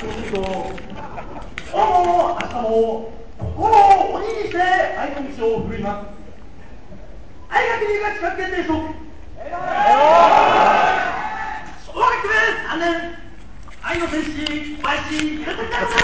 と、今日も明日も心を鬼にして愛の道を振るいます。愛学入学資格検定証小学部3年愛の戦士小林ゆうたちゃんです。